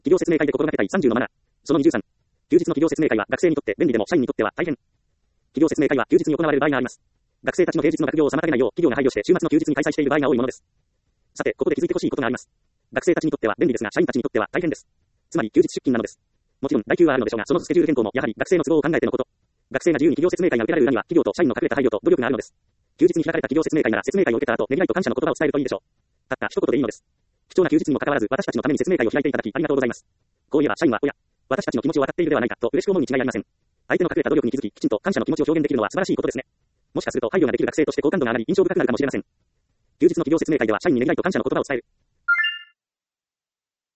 企業説明会で心がけたい30のマナー。その23。休日の企業説明会は学生にとって便利でも社員にとっては大変。企業説明会は休日に行われる場合があります。学生たちの平日の学業を妨げないよう企業が配慮して週末の休日に開催している場合が多いものです。さて、ここで気づいてほしいことがあります。学生たちにとっては便利ですが、社員たちにとっては大変です。つまり休日出勤なのです。もちろん、代給はあるのでしょうが、そのスケジュール変更もやはり学生の都合を考えてのこと。学生が自由に企業説明会が受けられる裏には、企業と社員の隠れた配慮と努力があるのです。休日に開かれた企業説明会なら説明会を受けた後、ねぎらいと感謝の言葉を伝えるといいでしょう。たった一言でいいのです。貴重な休日にもかかわらず、私たちのために説明会を開いていただきありがとうございます。こう言えば社員は、おや、私たちの気持ちを分かっているではないかと嬉しく思うに違いありません。相手の隠れた努力に気づき、きちんと感謝の気持ちを表現できるのは素晴らしいことですね。もしかすると配慮ができる学生として好感度が上がり印象深くなるかもしれません。休日の企業説明会では社員にねぎらいと感謝の言葉を伝える。